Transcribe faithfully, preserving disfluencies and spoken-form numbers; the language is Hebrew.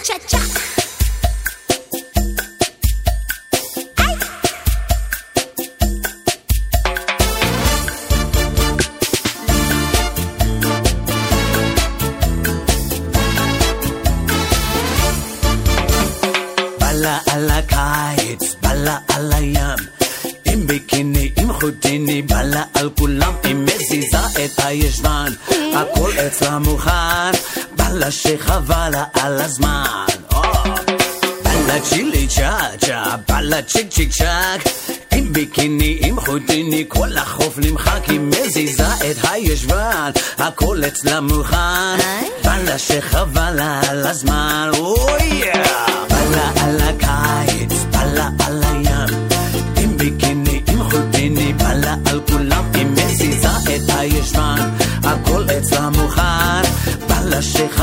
cha-cha-cha. בלה על הקיץ, בלה על הים, עם ביקיני, עם חוטיני, בלה על כולם, היא מזיזה את הישבן, הכל אצלה מוכן, בלה שחבלה על הזמן. בלה צ'ילי צ'ה-צ'ה, בלה צ'יק צ'יק צ'ק, עם ביקיני, עם חוטיני, כל החוף נמחק, היא מזיזה את הישבן, הכל אצלה מוכן, בלה שחבלה על הזמן. בלה על הקיץ, בלה על הים, עם ביקיני, עם חוטיני, בלה על כולם, היא מזיזה את הישבן, הכל אצלה מוכן, בלה שחבלה